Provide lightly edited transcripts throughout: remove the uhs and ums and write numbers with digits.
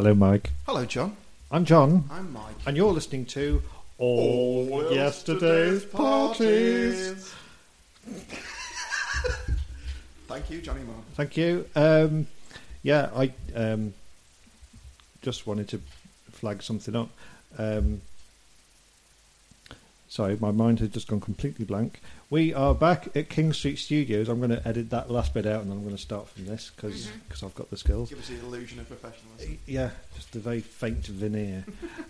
Hello, Mike. Hello, John. I'm John. I'm Mike. And you're listening to All Yesterday's Parties. Thank you, Johnny Marr. Thank you. I just wanted to flag something up. Sorry, my mind had just gone completely blank. We are back at King Street Studios. I'm going to edit that last bit out and I'm going to start from this because I've got the skills. Give us the illusion of professionalism. Yeah, just a very faint veneer.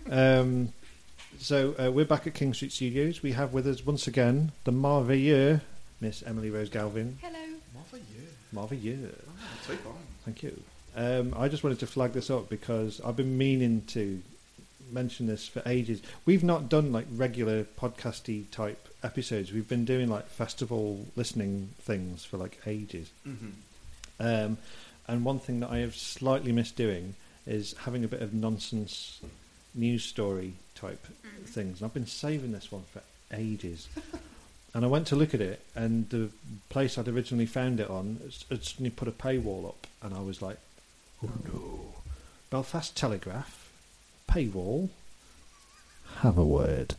So we're back at King Street Studios. We have with us once again the Marveilleux, Miss Emily Rose Galvin. Hello. Marveilleux. Oh, take on. Thank you. I just wanted to flag this up because I've been meaning to mention this for ages. We've not done like regular podcasty type episodes. We've been doing like festival listening things for like ages. And one thing that I have slightly missed doing is having a bit of nonsense news story type things. And I've been saving this one for ages. And I went to look at it, and the place I'd originally found it on had suddenly put a paywall up, and I was like, oh no. Belfast Telegraph, paywall, have a word.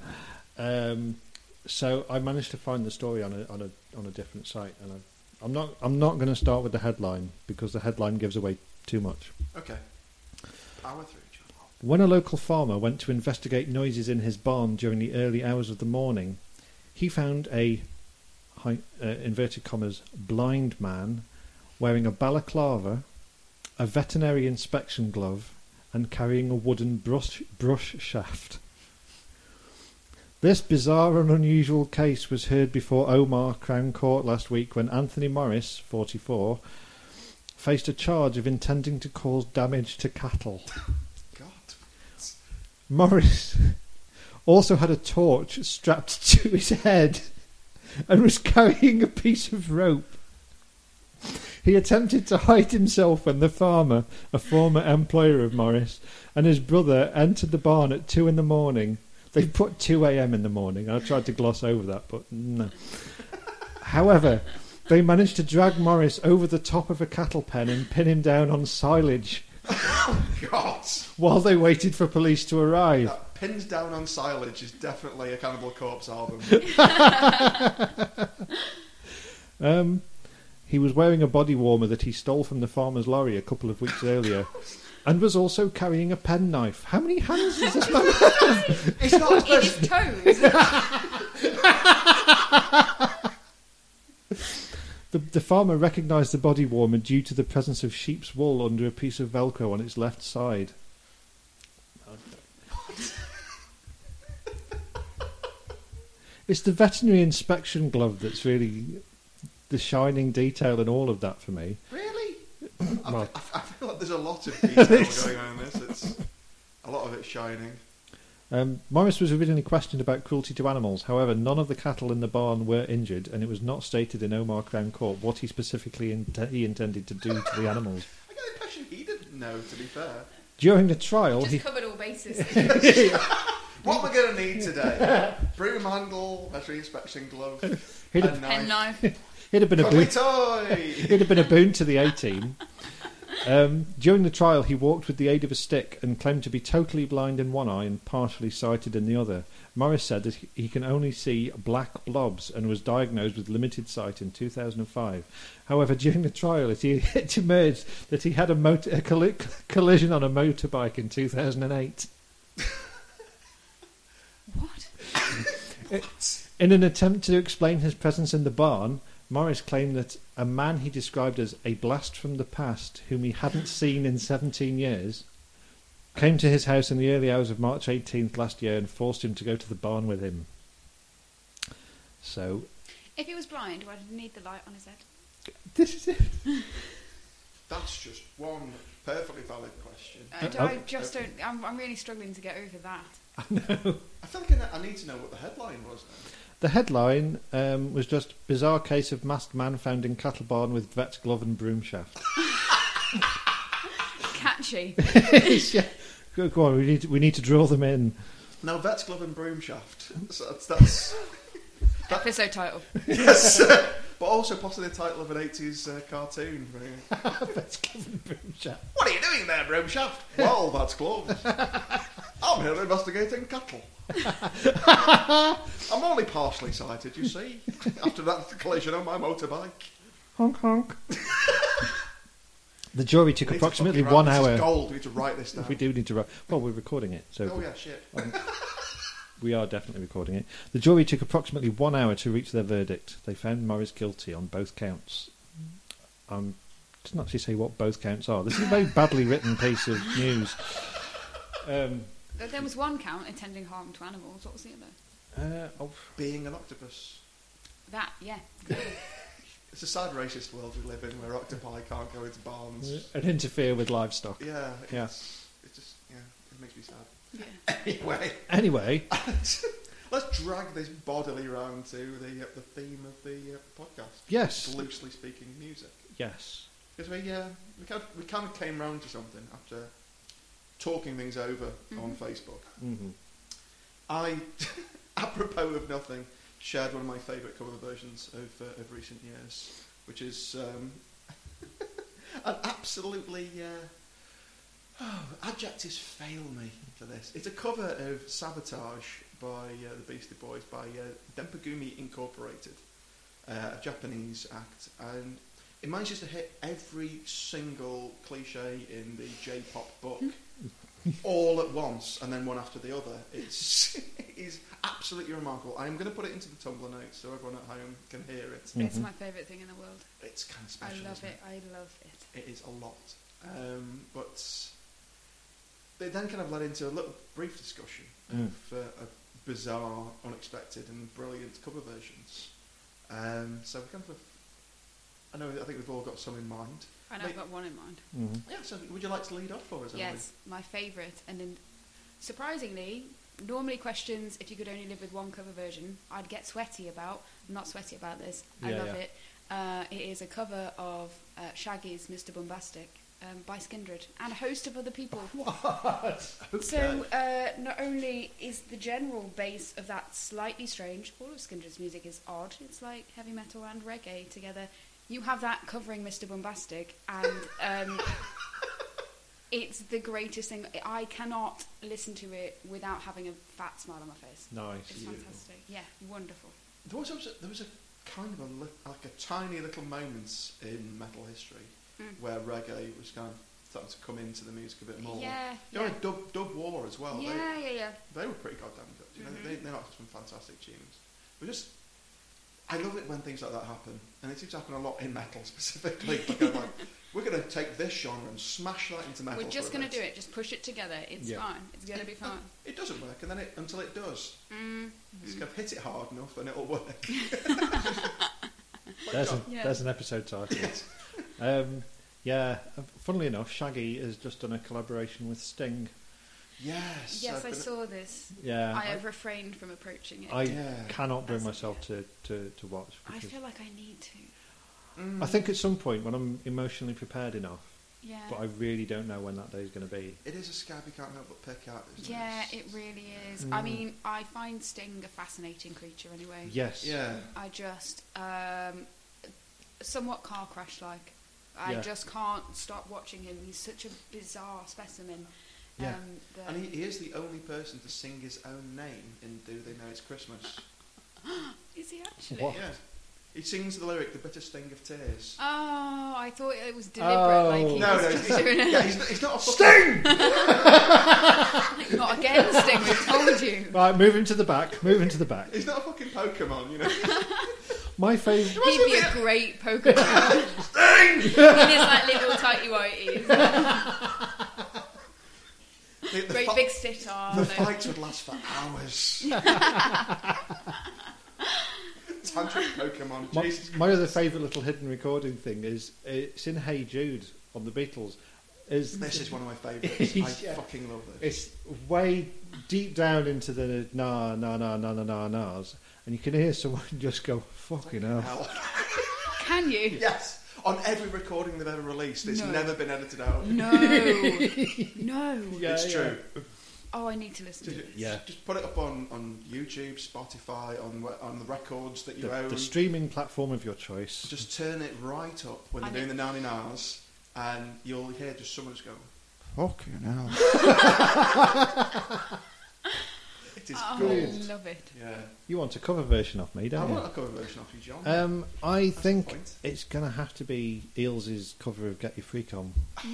So I managed to find the story on a different site, and I'm not going to start with the headline because the headline gives away too much. Okay. Power through, John. When a local farmer went to investigate noises in his barn during the early hours of the morning, he found a, inverted commas, blind man wearing a balaclava, a veterinary inspection glove, and carrying a wooden brush shaft. This bizarre and unusual case was heard before Omagh Crown Court last week when Anthony Morris, 44, faced a charge of intending to cause damage to cattle. God. Morris also had a torch strapped to his head and was carrying a piece of rope. He attempted to hide himself when the farmer, a former employer of Morris, and his brother entered the barn at 2 a.m. They put 2 a.m. in the morning. I tried to gloss over that, but no. However, they managed to drag Morris over the top of a cattle pen and pin him down on silage. Oh, God. While they waited for police to arrive. That Pinned Down on Silage is definitely a Cannibal Corpse album. He was wearing a body warmer that he stole from the farmer's lorry a couple of weeks earlier and was also carrying a penknife. How many hands does this man have? It's not In his toes. The farmer recognised the body warmer due to the presence of sheep's wool under a piece of Velcro on its left side. It's the veterinary inspection glove that's really the shining detail and all of that for me. Really? Well, I feel like there's a lot of detail going on in this. It's a lot of it shining. Morris was originally questioned about cruelty to animals. However, none of the cattle in the barn were injured, and it was not stated in Omagh Crown Court what he specifically intended to do to the animals. I get the impression he didn't know, to be fair. During the trial, Just covered all bases. What we're going to need today? Broom handle, veterinary inspection glove, Pen knife. It'd have been a cuddly boon. toy. It'd have been a boon to the A-team. During the trial, he walked with the aid of a stick and claimed to be totally blind in one eye and partially sighted in the other. Morris said that he can only see black blobs and was diagnosed with limited sight in 2005. However, during the trial, it emerged that he had a collision on a motorbike in 2008. What? In an attempt to explain his presence in the barn, Morris claimed that a man he described as a blast from the past, whom he hadn't seen in 17 years, came to his house in the early hours of March 18th last year and forced him to go to the barn with him. So, If he was blind, why did he need the light on his head? this is it. That's just one perfectly valid question. I just don't. I'm really struggling to get over that. I feel like I need to know what the headline was then. The headline was just bizarre case of masked man found in cattle barn with vet's glove and broom shaft. Catchy. Yeah. Go on, we need to draw them in. Now, vet's glove and broom shaft. So that's Episode title. yes. But also possibly the title of an 80s cartoon. That's Kevin Broomshaft. What are you doing there, Broomshaft? Well, that's close. I'm here investigating cattle. I'm only partially sighted, you see, after that collision on my motorbike. Honk, honk. The jury took We need to approximately fucking 1 write- hour. This is gold. We need to write this down. We do need to write. Well, we're recording it, so Oh, yeah, shit. we are definitely recording it. The jury took approximately 1 hour to reach their verdict. They found Morris guilty on both counts. It doesn't actually say what both counts are. This is a very badly written piece of news. There was one count, intending harm to animals. What was the other? Being an octopus. That, yeah. It's a sad racist world we live in where octopi can't go into barns. And interfere with livestock. Yeah. Yeah. It's just, yeah, it makes me sad. Yeah. Anyway, Anyway, let's drag this bodily round to the theme of the podcast. yes. Loosely speaking, music. Yes. Because we kind of came round to something after talking things over on Facebook. Mm-hmm. I, apropos of nothing, shared one of my favourite cover versions of recent years, which is an absolutely adjectives fail me for this. It's a cover of Sabotage by the Beastie Boys by Dempagumi Incorporated, a Japanese act, and it manages to hit every single cliche in the J-pop book all at once, and then one after the other. It is absolutely remarkable. I'm going to put it into the Tumblr notes so everyone at home can hear it. It's my favourite thing in the world. It's kind of I special. love isn't it. I love it. It is a lot. But it then kind of led into a little brief discussion of bizarre, unexpected and brilliant cover versions. So we kind of, I think we've all got some in mind. I know I've got one in mind. Mm-hmm. Yeah, so would you like to lead off for us, Emily? Yes, my favourite. And then, surprisingly, normally questions if you could only live with one cover version, I'd get sweaty about. I'm not sweaty about this. I Yeah, love yeah. it. It is a cover of Shaggy's Mr. Bombastic by Skindred and a host of other people. What? Okay. So, not only is the general base of that slightly strange, all of Skindred's music is odd. It's like heavy metal and reggae together. You have that covering Mr. Bombastic, and it's the greatest thing. I cannot listen to it without having a fat smile on my face. Nice. It's fantastic. Yeah, wonderful. There was a kind of a tiny little moment in metal history where reggae was kind of starting to come into the music a bit more. Yeah, During Dub War as well. Yeah. They were pretty goddamn good. You know, they knocked some fantastic tunes. But just, I love it when things like that happen, and it seems to happen a lot in metal specifically. Like, we're going to take this genre and smash that into metal. We're just going to do it. Just push it together. It's fine. It's going to be fine. It doesn't work, and then until it does, just kind of hit it hard enough, and it'll work. There's an episode title. Yes. Funnily enough, Shaggy has just done a collaboration with Sting. Yes. Yes, I saw this. Yeah. I have refrained from approaching it. I cannot bring myself to watch. I feel like I need to. I think at some point when I'm emotionally prepared enough, Yeah. but I really don't know when that day is going to be. It is a scab you can't help but pick out, isn't Yeah, it? it really is. I mean, I find Sting a fascinating creature anyway. Yes. Yeah. I just, somewhat car crash-like. I Yeah. just can't stop watching him. He's such a bizarre specimen. Yeah. And he is the only person to sing his own name in Do They Know It's Christmas? Is he actually? What? Yeah. He sings the lyric, The Bitter Sting of Tears. Oh, I thought it was deliberate. Like he No, was just doing it. yeah, he's not a Sting! Not again, Sting. We've told you. Right, moving to the back. He's not a fucking Pokemon, you know. My favourite. He'd be a great Pokemon. Sting! In his like little tighty whities. Great big sitar. The fights would last for hours. Tantric Pokemon. Jesus. My other favourite little hidden recording thing is it's in Hey Jude on the Beatles. This is one of my favourites. I fucking love this. It's way deep down into the nahs, and you can hear someone just go, fucking hell. Can you? Yes. On every recording they've ever released, it's No. never been edited out. No. No. It's true. Oh, I need to listen to it. Yeah. Just put it up on YouTube, Spotify, on the records that you own. The streaming platform of your choice. Just turn it right up when I they're doing the 99s, and you'll hear just someone just go, "Fucking hell." It is good. I love it. Yeah. You want a cover version of me, I don't you? want a cover version of you, John. I That's think the point. it's going to have to be Eels' cover of Get Your Freak On.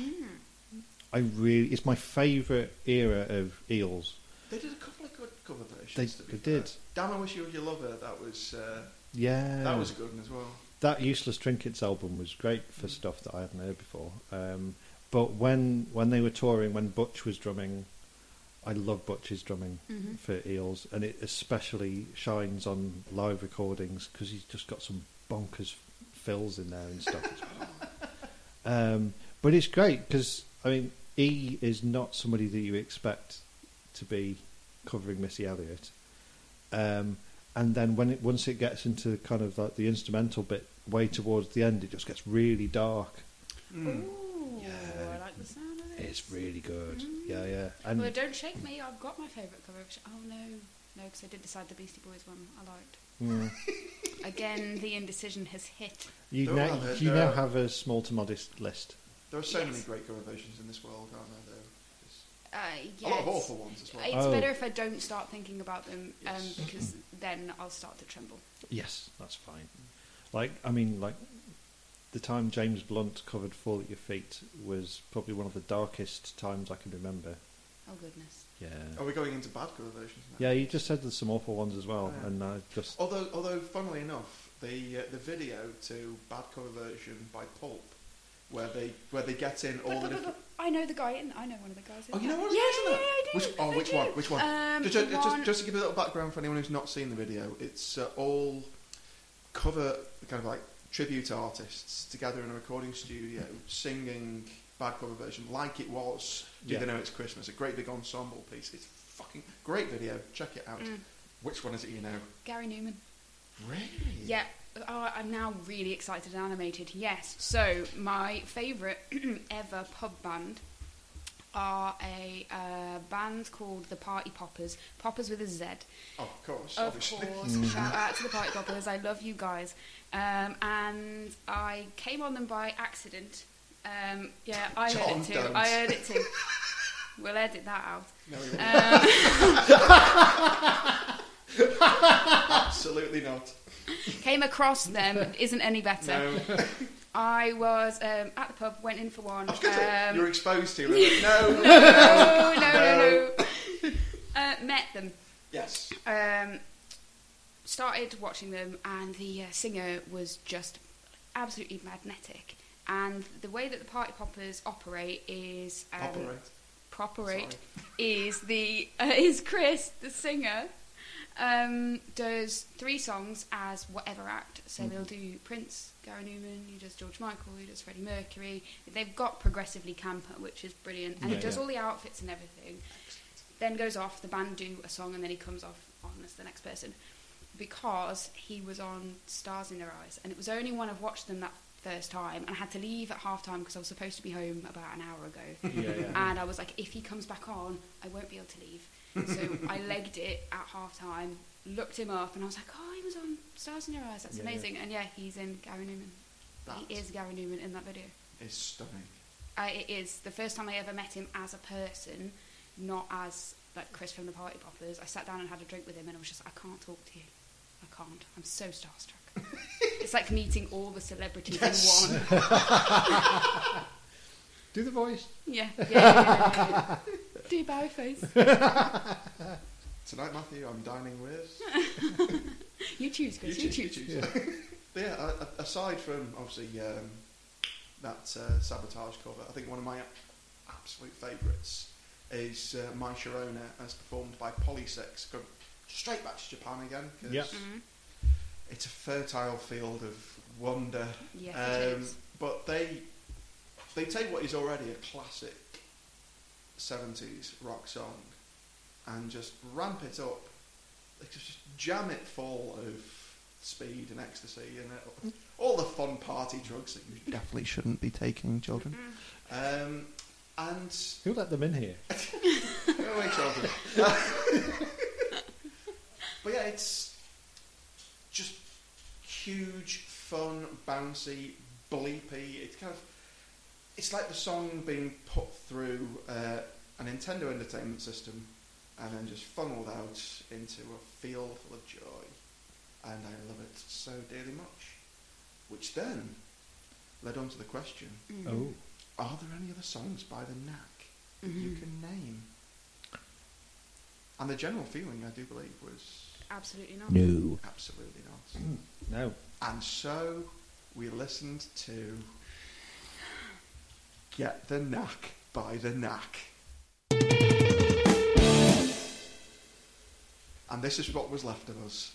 Mm. It's my favourite era of Eels. They did a couple of good cover versions. They to be did. fair. Damn, I Wish You Were Your Lover. That was Yeah. that was a good one as well. That Useless Trinkets album was great for stuff that I hadn't heard before. But when they were touring, when Butch was drumming, I love Butch's drumming Mhm. for Eels, and it especially shines on live recordings because he's just got some bonkers fills in there and stuff. But it's great because, I mean, E is not somebody that you expect to be covering Missy Elliott. And then once it gets into kind of like the instrumental bit way towards the end, it just gets really dark. Mm. Ooh, Yeah. I like the sound of it. It's really good. Mm. Yeah. And Well, Don't Shake Me, I've got my favourite cover. Oh, no, because I did decide the Beastie Boys one I liked. Again, the indecision has hit. you There now are- you there now are- have a small to modest list. There are so Yes. many great cover versions in this world, aren't there? Yeah, A lot of it's- awful ones as well. It's Oh. better if I don't start thinking about them, Yes. because then I'll start to tremble. Yes, that's fine. Like the time James Blunt covered "Fall at Your Feet" was probably one of the darkest times I can remember. Oh, goodness. Yeah. Are we going into bad cover versions now? Yeah, you just said there's some awful ones as well, Yeah. and I just Although, funnily enough, the video to bad cover version by Pulp, where they get in all the different. I know the guy in. I know one of the guys in. Oh, you know that. one of the Yeah, guys in yeah, that? I do. Which I one? do. Which one? The one- Just to give a little background for anyone who's not seen the video, it's all cover kind of like tribute artists together in a recording studio singing bad cover version like it was Do Yeah. They Know It's Christmas, a great big ensemble piece. It's fucking great video. Check it out. Mm. Which one is it you know? Gary Newman. Really? Yeah. Oh, I'm now really excited and animated. Yes. So my favourite ever pub band are a band called the Party Poppers. Poppers with a Z. Of course, Of obviously. course. Shout out to the Party Poppers. I love you guys. And I came on them by accident. Yeah, I heard John, it too. don't. I heard it too. We'll edit that out. No, we won't. Absolutely not. Came across them. Isn't any better. No. I was at the pub, went in for one. I was going to say, you're exposed to it. No. No. Met them. Yes. Started watching them, and the singer was just absolutely magnetic. And the way that the Party Poppers operate is Operate. is Chris, the singer, does 3 songs as whatever act. So they'll do Prince, Gary Newman, he does George Michael, he does Freddie Mercury. They've got progressively camper, which is brilliant, and he does all the outfits and everything. Then goes off, the band do a song, and then he comes off on as the next person, because he was on Stars in Their Eyes, and it was only when I've watched them that first time, and I had to leave at half time because I was supposed to be home about an hour ago. yeah. And I was like, if he comes back on, I won't be able to leave. So I legged it at half time, looked him up, and I was like, oh, he was on Stars in Your Eyes, that's Yeah, amazing. And yeah, he's in Gary Newman. He is Gary Newman in that video. It's stunning. It is the first time I ever met him as a person, not as like Chris from the Party Poppers. I sat down and had a drink with him, and I was just like, I can't talk to you. I can't. I'm so starstruck. It's like meeting all the celebrities in one. Do the voice. Yeah. Do Barry face. Tonight, Matthew, I'm dining with... You choose, Chris. You choose. Yeah. But yeah, aside from, obviously, that Sabotage cover, I think one of my absolute favourites is My Sharona, as performed by Polysex. Go straight back to Japan again, because Yeah. Mm-hmm. it's a fertile field of wonder. Yes, it is. But they take what is already a classic 70s rock song and just ramp it up. They just jam it full of speed and ecstasy and all the fun party drugs that you definitely shouldn't be taking, children. And Who let them in here? Go away, children. But yeah, it's just huge, fun, bouncy, bleepy. It's like the song being put through a Nintendo Entertainment System and then just funneled out into a field full of joy. And I love it so dearly much. Which then led on to the question, Oh. are there any other songs by the Knack that you can name? And the general feeling, I do believe, was Absolutely not. No. absolutely not. No. And so we listened to Get the Knack by the Knack. And this is what was left of us.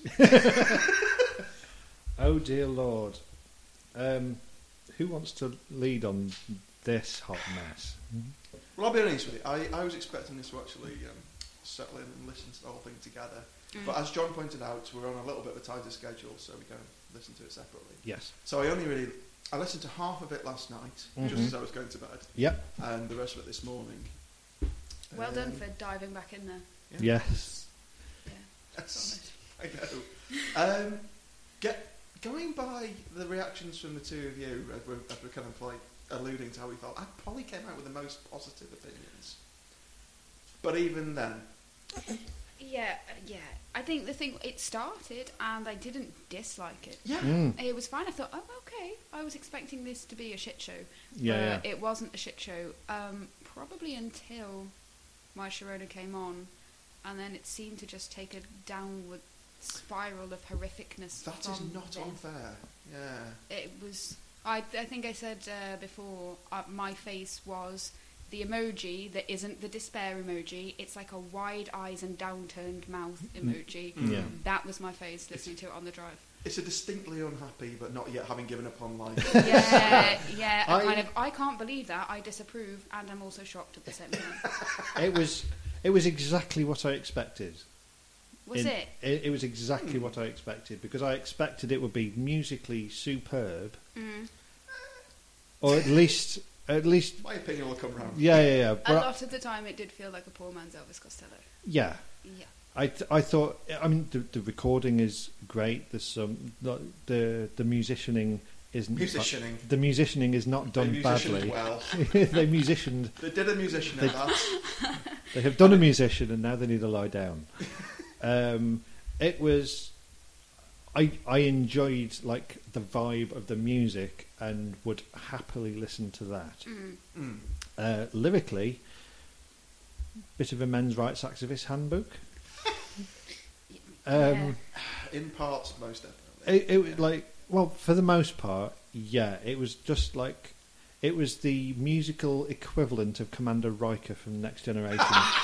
Oh dear Lord. Who wants to lead on this hot mess? Well, I'll be honest with you. I was expecting this to actually settle in and listen to the whole thing together. But as John pointed out, we're on a little bit of a tighter schedule, so we don't listen to it separately. Yes. So I listened to half of it last night, just as I was going to bed, Yep. and the rest of it this morning. Well done for diving back in there. Yeah. Yes. Yeah. Solid. I know. Going by the reactions from the two of you, as we're kind of like alluding to how we felt, I probably came out with the most positive opinions. But even then, Yeah. I think the thing, it started and I didn't dislike it. yeah, It was fine. I thought, oh, okay. I was expecting this to be a shit show. Yeah, It wasn't a shit show. Probably until My Sharona came on, and then it seemed to just take a downward spiral of horrificness. that is from not then. unfair. Yeah. It was. I think I said before. My face was the emoji that isn't the despair emoji. It's like a wide eyes and downturned mouth emoji. Yeah. That was my face listening to it on the drive. It's a distinctly unhappy, but not yet having given up on life. Yeah. I- I can't believe that. I disapprove, and I'm also shocked at the same time. It was exactly what I expected. Was it? It was exactly what I expected, because I expected it would be musically superb, or at least, My opinion will come round. yeah. A But lot of the time, it did feel like a poor man's Elvis Costello. yeah, Yeah. I thought. I mean, the recording is great. There's some the musicianing isn't Musicianing. The musicianing is not done They badly. musicianed well. They musicianed. They did a musician at that. They have done a musician, and now they need to lie down. It was. I enjoyed like the vibe of the music and would happily listen to that. Lyrically, bit of a men's rights activist handbook. Yeah. In parts, most definitely. It like, well, for the most part, yeah. It was just like, it was the musical equivalent of Commander Riker from Next Generation.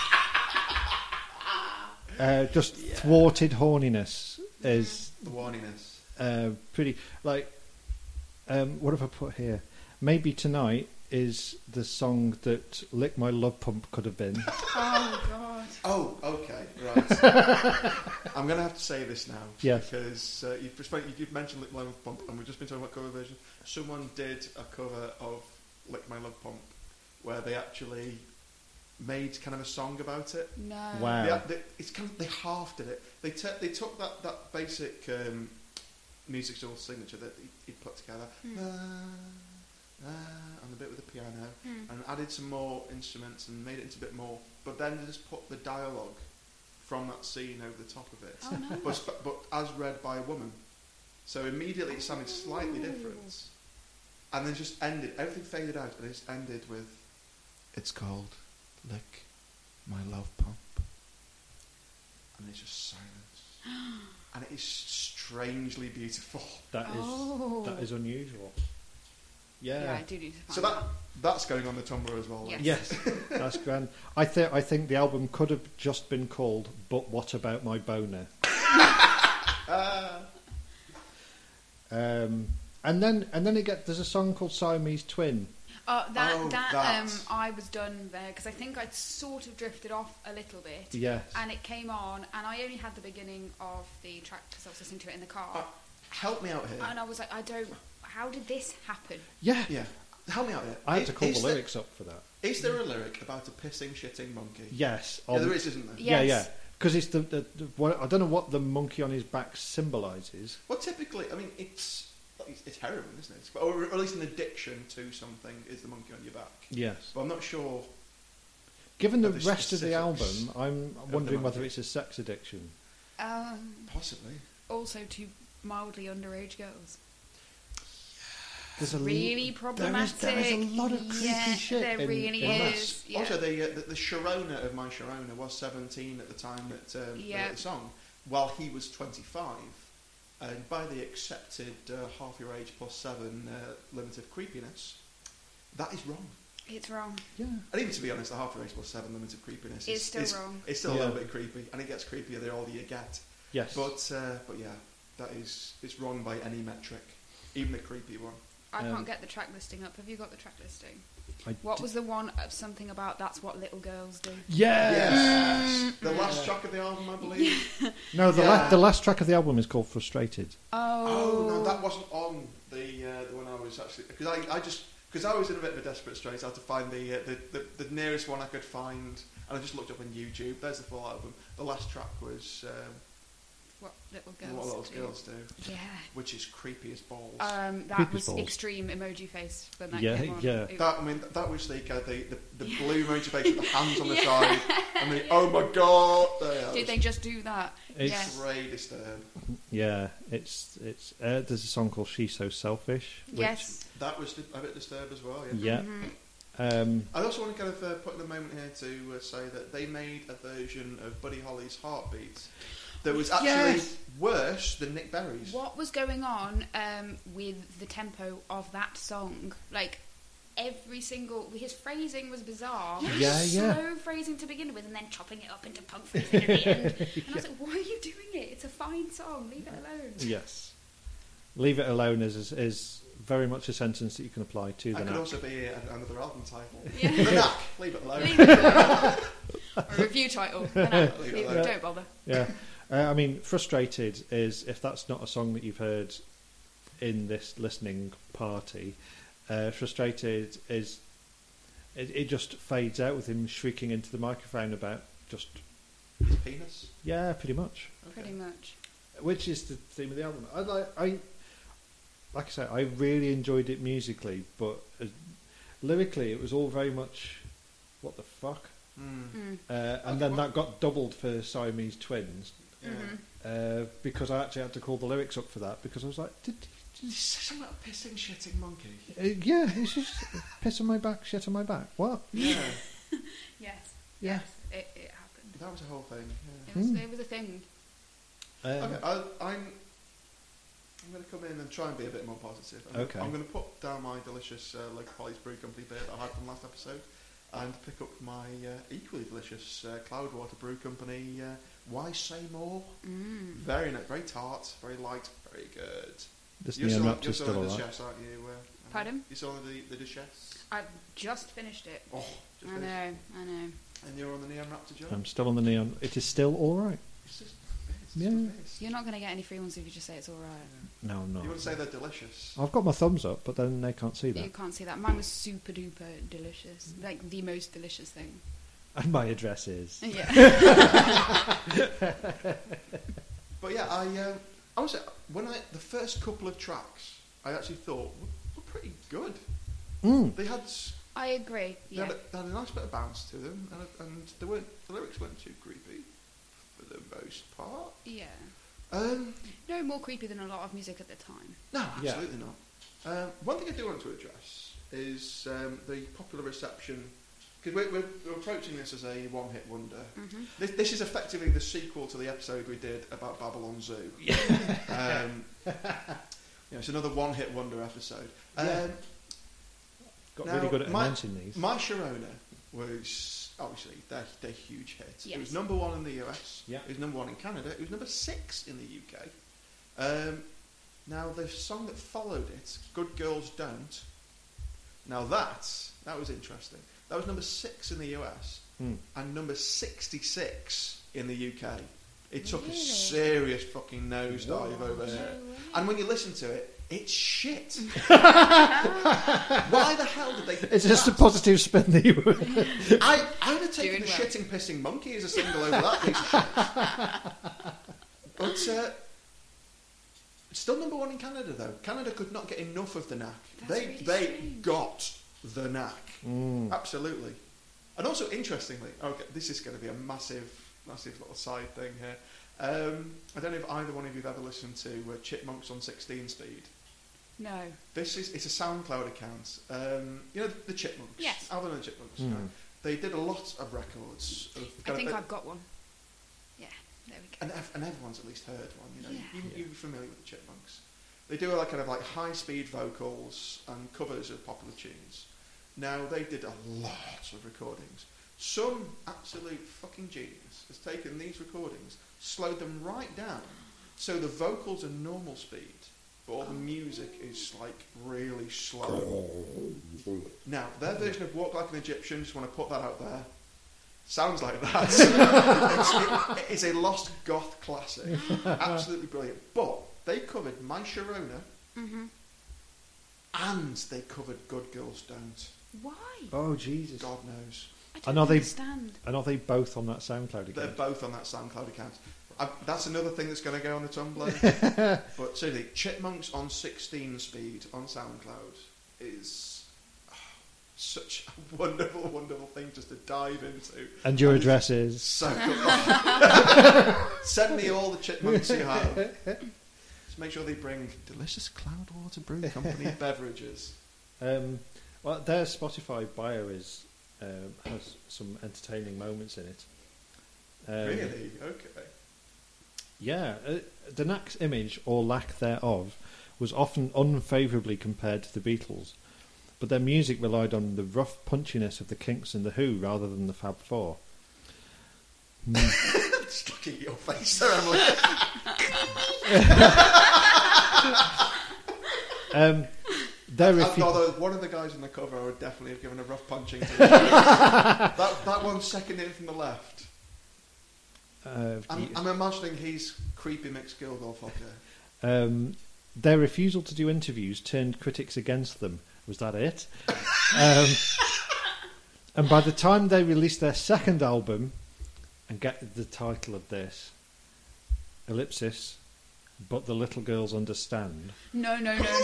Just thwarted horniness is The warniness. pretty like. What have I put here? Maybe Tonight is the song that Lick My Love Pump could have been. Oh God. Oh, okay, right. I'm going to have to say this now. Yes. Because you've mentioned Lick My Love Pump, and we've just been talking about cover version. Someone did a cover of Lick My Love Pump where they actually made kind of a song about it. No. Wow. They half did it. They took that basic musical signature that he put together, and the bit with the piano, and added some more instruments and made it into a bit more. But then they just put the dialogue from that scene over the top of it, Oh no. but as read by a woman. So immediately it sounded slightly different, and then just ended. Everything faded out, and it just ended with, "It's called Lick My Love Pump," and it's just silence, and it is strangely beautiful. That is unusual. Yeah, Yeah. I do need to find So that's going on the Tumblr as well. Yes. Yes, that's grand. I think the album could have just been called "But What About My Boner." And then there's a song called Siamese Twin. That. I was done there because I think I'd sort of drifted off a little bit. Yes. And it came on, and I only had the beginning of the track because I was listening to it in the car. Help me out here. And I was like, how did this happen? Yeah. Yeah. help me out here. I had to call the Is lyrics up for that. Is there a lyric about a pissing, shitting monkey? Yes. Yeah, there is, isn't there? Yes. Yeah. Because it's the what, I don't know what the monkey on his back symbolises. Well, typically, I mean, it's heroin, isn't it? Or at least an addiction to something is the monkey on your back. Yes. But I'm not sure. Given the Of the rest of the album, specifics I'm of wondering the whether monkey. it's a sex addiction. Possibly. Also to mildly underage girls. There's a Really problematic. There is a lot of creepy shit. There in, really in that. is. Yeah. Also, the Sharona of My Sharona was 17 at the time that they wrote the song, while he was 25. And by the accepted half your age plus 7 limit of creepiness, that is wrong. It's wrong. Yeah. And even to be honest, the half your age plus 7 limit of creepiness It's still wrong. It's still a Yeah. little bit creepy, and it gets creepier the older you get. Yes. But yeah, it's wrong by any metric, even the creepy one. I can't get the track listing up. Have you got the track listing? I What d- was the one of something about that's what little girls do? Yes. The last track of the album, I believe. No, Yeah. the last track of the album is called Frustrated. Oh no, that wasn't on the one I was actually because I was in a bit of a desperate strait. I had to find the nearest one I could find, and I just looked up on YouTube. There's the full album. The last track was What little What girls Little do. Girls Do, Yeah. which is creepy as balls. That Creepy was balls. extreme emoji face when that Yeah, came on. yeah. It- That was the blue emoji face with the hands on the side, and the oh my god! Did they just do that? It's- Yes. Ray Disturbed. Yeah, it's there's a song called She's So Selfish. Which, Yes. That was a bit disturbed as well. Yeah. Yeah. I also want to kind of put in a moment here to say that they made a version of Buddy Holly's Heartbeat that was actually Yes. worse than Nick Berry's. What was going on with the tempo of that song? Like every single his phrasing was bizarre. It was Yeah, yeah. slow phrasing to begin with, and then chopping it up into punk phrasing at the end. And I was like, "Why are you doing it? It's a fine song. Leave it alone." Yes. Leave It Alone is very much a sentence that you can apply to the That could Knack. also be another album title. Yeah. The Knack, leave it alone. Leave it alone. Or a review title. No, Leave it leave it, alone. don't bother. Yeah. I mean, Frustrated is, if that's not a song that you've heard in this listening party, Frustrated is, it just fades out with him shrieking into the microphone about just, His penis. yeah, pretty much. Okay. Pretty much. Which is the theme of the album. Like I said, I really enjoyed it musically, but lyrically it was all very much, what the fuck? Mm. And then that got doubled for Siamese Twins, Yeah. because I actually had to call the lyrics up for that, because I was like, Did you say something about a pissing, shitting monkey? yeah, it's just piss on my back, shit on my back. What? Yeah. Yes. Yeah. Yes. It happened. That was a whole thing. It was, it was a thing. Okay, I'm going to come in and try and be a bit more positive. Okay. I'm going to put down my delicious Local Polly's Brew Company beer that I had from last episode, and pick up my equally delicious Cloudwater Brew Company. Why Say More? Very very tart, very light, very good. This You're Neon still Raptor's still the alright. Duchess, aren't you? Pardon? You're still on the Duchess? I've just finished it. Oh, just I finished. know. And you're on the Neon Raptor, John? I'm still on the Neon. It is still alright. It's just Yeah. You're not going to get any free ones if you just say it's alright. No, I'm You not. want to say they're delicious? I've got my thumbs up, but then they can't see You that. can't see that. Mine was super duper delicious. Like the most delicious thing. And my address is. Yeah. But yeah, I was the first couple of tracks I actually thought were pretty good. They had I agree. they, Yeah. had they had a nice bit of bounce to them, and the lyrics weren't too creepy for the most part. Yeah. No, No more creepy than a lot of music at the time. absolutely not. One thing I do want to address is the popular reception, because we're approaching this as a one-hit wonder. This is effectively the sequel to the episode we did about Babylon Zoo. It's another one-hit wonder episode. Yeah. Got Now, really good at my- announcing these. My Sharona was obviously their huge hit. Yes. It was number 1 in the US. Yeah. It was number 1 in Canada. It was number 6 in the UK. Now the song that followed it, "Good Girls Don't." Now that was interesting. That was number 6 in the US and number 66 in the UK. It took a Really? serious fucking nosedive over here. And when you listen to it, It's shit. Why the hell did they? It's just a positive spin that you were. I would have taken Doing the well. shitting pissing monkey as a single over that piece of shit. But it's still number one in Canada though. Canada could not get enough of the Knack. That's They really they strange. got the Knack. Mm. Absolutely. And also interestingly, okay, this is going to be a massive little side thing here. I don't know if either one of you have ever listened to Chipmunks on 16 Speed. No. It's a SoundCloud account. You know the Chipmunks. Yes. Alvin and the Chipmunks. Mm. Right? They did a lot of records. I think I've got one. Yeah, there we go. And everyone's at least heard one. You know, Yeah. you're familiar with the Chipmunks. They do like kind of like high-speed vocals and covers of popular tunes. Now they did a lot of recordings. Some absolute fucking genius has taken these recordings, slowed them right down, so the vocals are normal speed, but all the music is like really slow. Now their version of "Walk Like an Egyptian," just want to put that out there, sounds like that. It's a lost goth classic, absolutely brilliant. But they covered "My Sharona" Mm-hmm. and they covered "Good Girls Don't." Why? Oh Jesus! God knows. I And don't are they- understand. And are they both on that SoundCloud They're again? both on that SoundCloud account. That's another thing that's going to go on the Tumblr. But seriously, Chipmunks on 16 Speed on SoundCloud is such a wonderful, wonderful thing just to dive into. And your And it's address is. So good. Send me all the chipmunks you have. Just make sure they bring delicious Cloudwater Brew Company beverages. Well, their Spotify bio is has some entertaining moments in it. Really? Okay. Yeah, the Knack's image, or lack thereof, was often unfavourably compared to the Beatles, but their music relied on the rough punchiness of the Kinks and the Who rather than the Fab Four. Just looking at your face there, Emily. Although one of the guys on the cover I would definitely have given a rough punching to. that one second in from the left. I'm imagining he's creepy Mick Gilgolfocker. Their refusal to do interviews turned critics against them. Was that it? And by the time they released their second album, and get the title of this, ellipsis, But the Little Girls Understand. No.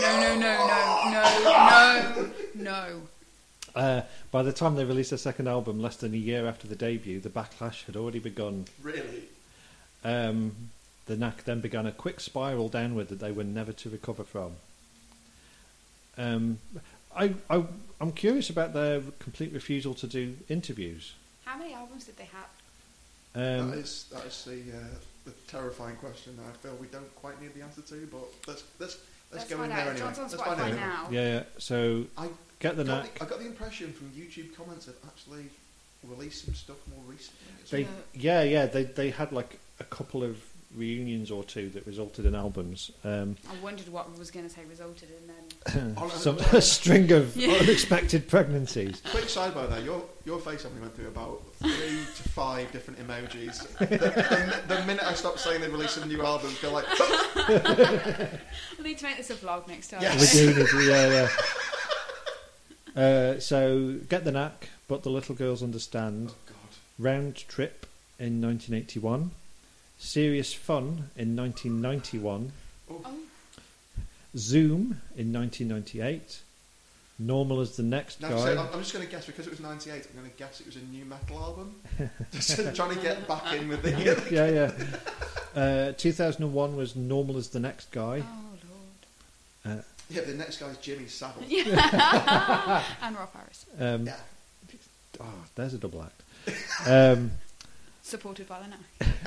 By the time they released their second album, less than a year after the debut, the backlash had already begun. Really? The Knack then began a quick spiral downward that they were never to recover from. I'm curious about their complete refusal to do interviews. How many albums did they have? That is the terrifying question that I feel we don't quite need the answer to, but let's go in find there out. anyway. John's on Let's Spotify find out. now. Yeah. So get the Knack. I got the impression from YouTube comments that actually released some stuff more recently. They had like a couple of reunions or two that resulted in albums. I wondered what I was going to say resulted in then. A string of unexpected pregnancies. Quick sidebar there. Your face only went through about 3 to 5 different emojis. The minute I stopped saying they released some new albums, go like. We'll need to make this a vlog next time. Yes. We do need to, so get the Knack, But the Little Girls Understand. Oh God. Round Trip in 1981. Serious Fun in 1991. Oh. Zoom in 1998. Normal as the Next Now, Guy. so I'm just going to guess, because it was 98, I'm going to guess it was a new metal album. Just trying to get back in with the... Yeah. 2001 was Normal as the Next Guy. Oh, Lord. Yeah, the next guy's Jimmy Savile. And Rob Harris. Yeah. Oh, there's a double act. Supported by the Knack.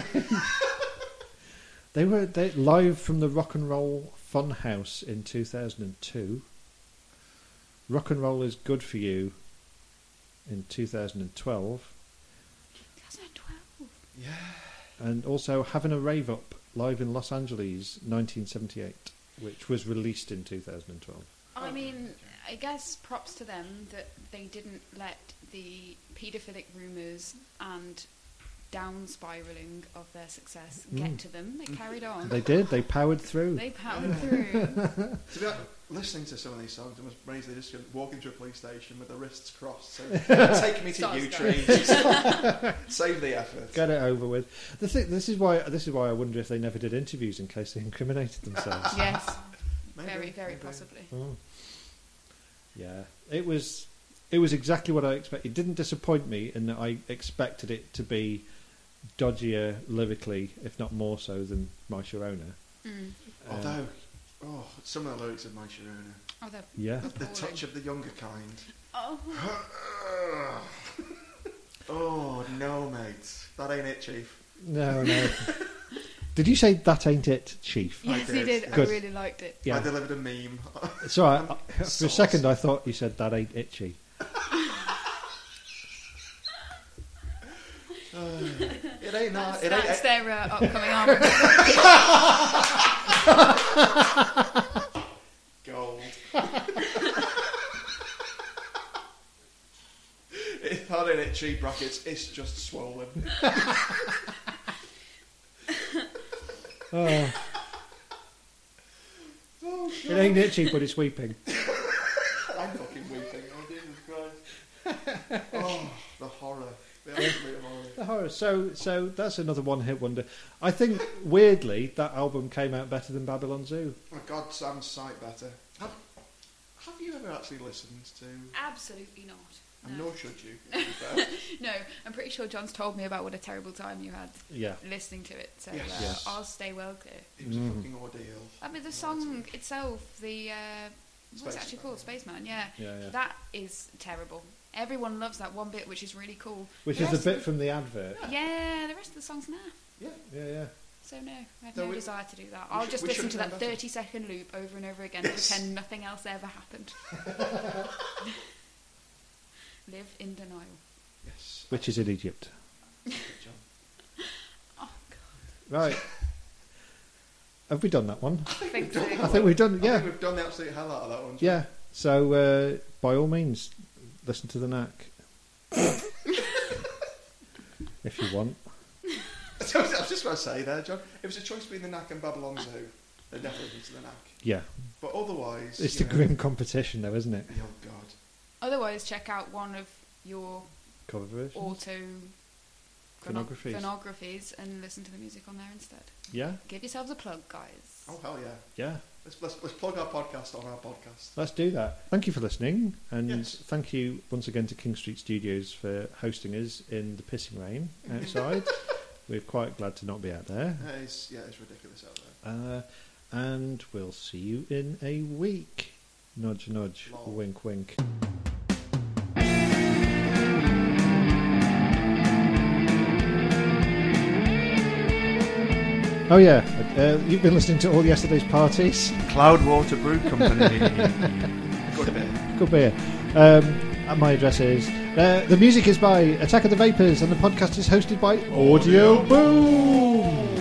They were live from the Rock and Roll Funhouse in 2002. Rock and Roll is Good for You in 2012. 2012. Yeah. And also Having a Rave Up live in Los Angeles 1978, which was released in 2012. I mean, I guess props to them that they didn't let the paedophilic rumours and down spiralling of their success get to them. They carried on. They did. They powered through. They powered through. To be honest, listening to some of these songs, it was amazing. They just walk into a police station with their wrists crossed. So take me to Stars you, go. trees. Save the effort. Get it over with. This is why I wonder if they never did interviews in case they incriminated themselves. Yes, Maybe, very, very maybe. possibly. Oh. Yeah, it was exactly what I expected. It didn't disappoint me in that I expected it to be dodgier lyrically, if not more so than My Sharona. Although, some of the lyrics of My Sharona, Oh, they're Yeah. the touch of the younger kind. oh. Oh no, mate, that ain't it, Chief. No. Did you say that ain't it, Chief? Yes, did. he did. Good. I really liked it. I Yeah. delivered a meme. So for a Sauce. second I thought you said that ain't itchy. It ain't that. That's their upcoming album. Gold. That ain't it, cheap brackets. It's just swollen. Oh. It ain't itchy, but it's weeping. I'm fucking weeping. Oh, Jesus Christ. Oh, the horror. The absolute horror. The horror. So that's another one-hit wonder. I think weirdly that album came out better than Babylon Zoo. Oh, God, Sam's sight better. Have you ever actually listened to... Absolutely not. And No. nor should you. to be fair. No, I'm pretty sure John's told me about what a terrible time you had Yeah. listening to it. So Yes. Yes. I'll stay well clear. It was a fucking ordeal. I mean, the Right. song itself, the what's it Spaceman. actually called? Spaceman. Yeah. Yeah. That is terrible. Everyone loves that one bit, which is really cool. Which The is the rest bit of from the advert. Yeah, the rest of the song's nah. Yeah. So no, I have No, no we- desire to do that. we I'll should- just we listen should to have that done better. 30-second loop over and over again, Yes. pretend nothing else ever happened. Live in denial. Yes. Which is in Egypt. Good job. Oh Right. Have we done that one? God, I think so. I think we've done. I Yeah. think we've done the absolute hell out of that one. Yeah. So by all means, listen to the Knack if you want. I was just about to say there, John. If it's a choice between the Knack and Babylon Zoo, then definitely listen to the Knack. Yeah. But otherwise, It's you the know- grim competition, though, isn't it? Oh God. Otherwise, check out one of your Cover version. auto Phonographies. phonographies and listen to the music on there instead. Yeah. Give yourselves a plug, guys. Oh hell yeah. Yeah. Let's plug our podcast on our podcast. Let's do that. Thank you for listening, and Yes. thank you once again to King Street Studios for hosting us in the pissing rain outside. We're quite glad to not be out there. It's ridiculous out there. And we'll see you in a week. Nudge, nudge. Lol. Wink, wink. Oh yeah, you've been listening to all yesterday's parties. Cloudwater Brew Company. Good bit. Good beer. And my address is. The music is by Attack of the Vapors, and the podcast is hosted by Audio Boom.